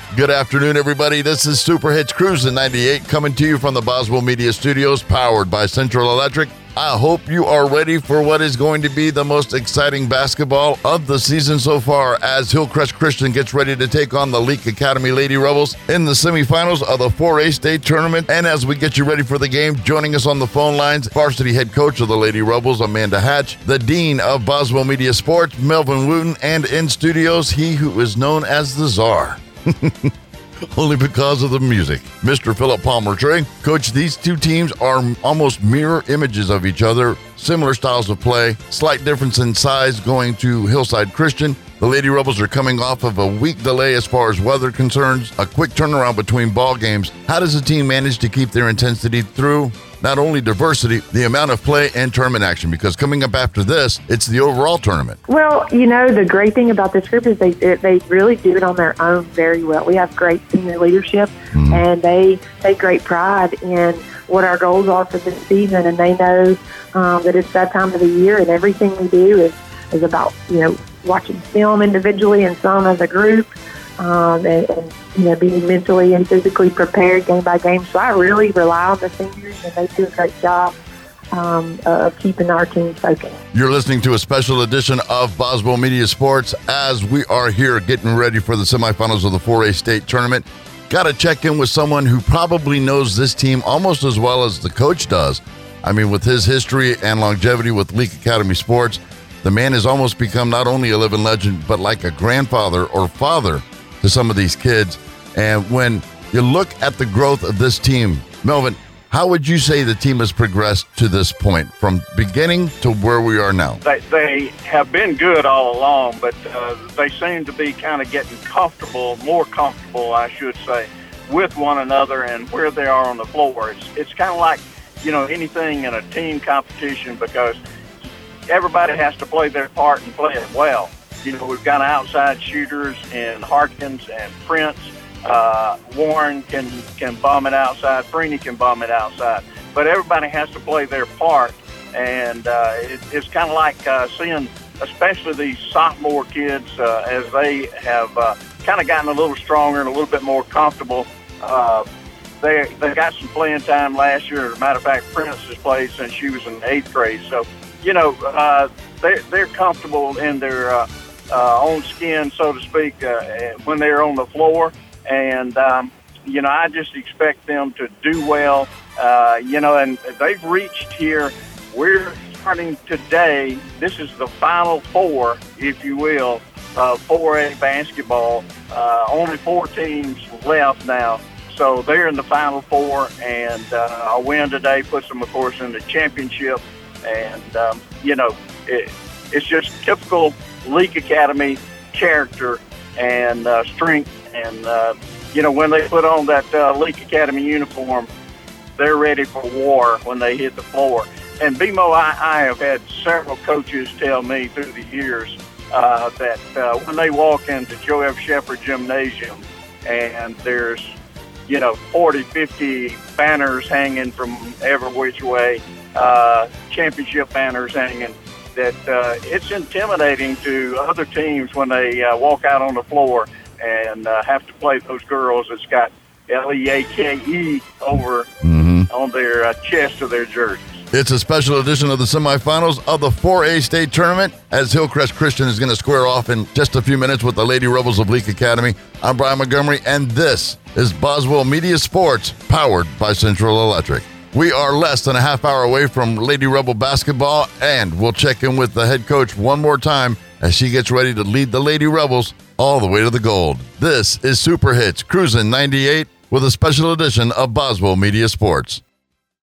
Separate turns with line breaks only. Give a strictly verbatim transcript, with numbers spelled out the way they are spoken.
Good afternoon, everybody. This is Super Hits Cruising ninety-eight coming to you from the Boswell Media Studios, powered by Central Electric. I hope you are ready for what is going to be the most exciting basketball of the season so far as Hillcrest Christian gets ready to take on the Leake Academy Lady Rebels in the semifinals of the four A state tournament. And as we get you ready for the game, joining us on the phone lines, varsity head coach of the Lady Rebels, Amanda Hatch, the dean of Boswell Media Sports, Melvin Wooten, and in studios, he who is known as the Czar. Only because of the music, Mister Philip Palmer Trey. Coach, these two teams are almost mirror images of each other, similar styles of play, slight difference in size going to Hillside Christian. The Lady Rebels are coming off of a week delay as far as weather concerns, a quick turnaround between ball games. How does the team manage to keep their intensity through not only diversity, the amount of play and tournament action? Because coming up after this, it's the overall tournament.
Well, you know, the great thing about this group is they they really do it on their own very well. We have great senior leadership, mm-hmm. and they take great pride in what our goals are for this season, and they know um, that it's that time of the year, and everything we do is, is about, you know, watching film individually and some as a group, um, and, and, you know, being mentally and physically prepared game by game. So I really rely on the seniors, and they do a great job um, of keeping our team focused.
You're listening to a special edition of Boswell Media Sports as we are here getting ready for the semifinals of the four A state tournament. Got to check in with someone who probably knows this team almost as well as the coach does. I mean, with his history and longevity with Leake Academy Sports, the man has almost become not only a living legend, but like a grandfather or father to some of these kids. And when you look at the growth of this team, Melvin, how would you say the team has progressed to this point from beginning to where we are now?
They, they have been good all along, but uh, they seem to be kind of getting comfortable, more comfortable, I should say, with one another and where they are on the floor. It's, it's kind of like, you know, anything in a team competition, because everybody has to play their part and play it well. You know, we've got outside shooters in Harkins and Prince. Uh, Warren can, can bomb it outside. Freeney can bomb it outside. But everybody has to play their part. And uh, it, it's kind of like uh, seeing, especially these sophomore kids, uh, as they have uh, kind of gotten a little stronger and a little bit more comfortable. Uh, they they got some playing time last year. As a matter of fact, Prince has played since she was in eighth grade. So, you know, uh, they're, they're comfortable in their uh, uh, own skin, so to speak, uh, when they're on the floor. And, um, you know, I just expect them to do well, uh, you know, and they've reached here. We're starting today. This is the Final Four, if you will, uh, four A basketball. Uh, only four teams left now. So they're in the Final Four, and uh, a win today puts them, of course, in the championship. And, um, you know, it, it's just typical Leake Academy character and uh, strength. And, uh, you know, when they put on that uh, Leake Academy uniform, they're ready for war when they hit the floor. And, B M O, I, I have had several coaches tell me through the years uh, that uh, when they walk into Joe F. Shepherd Gymnasium and there's, you know, forty, fifty banners hanging from every which way, uh, championship banners hanging, that uh, it's intimidating to other teams when they uh, walk out on the floor and uh, have to play those girls that's got L E A K E over mm-hmm. on their uh, chest of their jerseys.
It's a special edition of the semifinals of the four A state tournament as Hillcrest Christian is going to square off in just a few minutes with the Lady Rebels of Leake Academy. I'm Brian Montgomery, and this is Boswell Media Sports, powered by Central Electric. We are less than a half hour away from Lady Rebel basketball, and we'll check in with the head coach one more time as she gets ready to lead the Lady Rebels all the way to the gold. This is Super Hits Cruising ninety-eight with a special edition of Boswell Media Sports.